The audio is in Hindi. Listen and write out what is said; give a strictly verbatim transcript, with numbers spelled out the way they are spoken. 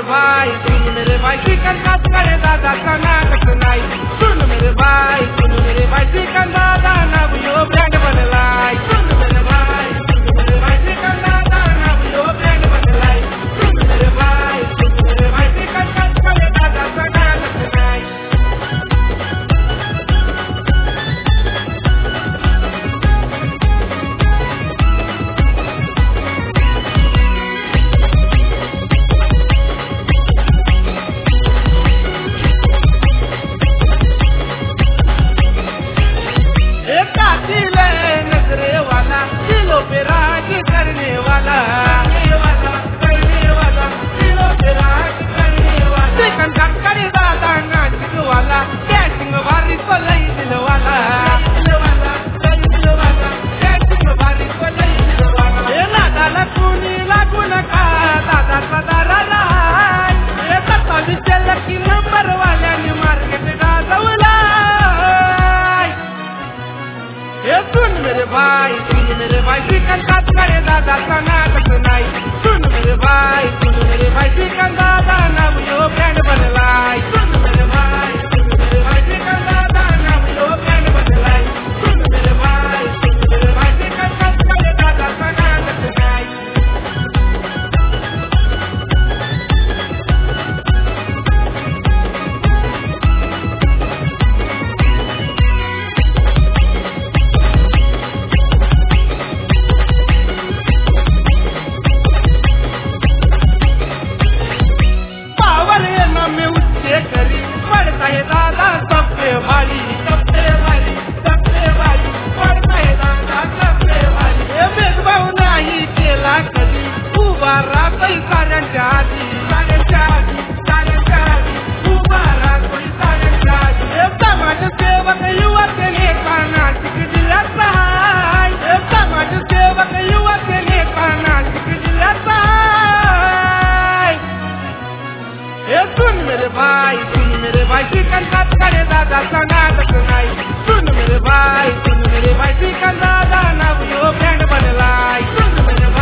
भाई सुन मेरे भाई सिकंदर करे दादा कर्नाटक नाई। सुन मेरे भाई सुन मेरे भाई सिकंदर नव यो ब्रांड बनलाई। सुन मेरे भाई सुन मेरे भाई सिकंदर नव यो ब्रांड बनलाई। सुन मेरे भाई सुन मेरे भाई सिकंदर करे दादा कर्नाटक नाई। सुन मेरे भाई सुन मेरे भाई सिकंदर करे दादा कर्नाटक नाई। सुन मेरे भाई सुन मेरे भाई सिकंदर नव यो ब्रांड बनलाई। सुन मेरे भाई सुन मेरे भाई सिकंदर नव यो ब्रांड बनलाई। सुन मेरे भाई सुन मेरे भाई सिकंदर करे दादा कर्नाटक नाई। पड़ता है दादा सबसे भारी सबसे भारी सबसे भारी पड़ता है दादा सबसे भारी। ये भेदभाव नाही केला कधी उभारा कोई कारण आधी कारण आधी कारण आधी उभारा कोई कारण आधी। हे समाज सेवक युवक नेता नाशिक जिल्ह्याचा हाय। हे समाज सेवक युवक नेता नाशिक जिल्ह्याचा हाय। हे सुन मेरे भाई सुन मेरे भाई सिकंदर करे दादा कर्नाटक नाई। सुन मेरे भाई सुन मेरे भाई सिकंदर नव यो ब्रांड बनलाई। सुन मेरे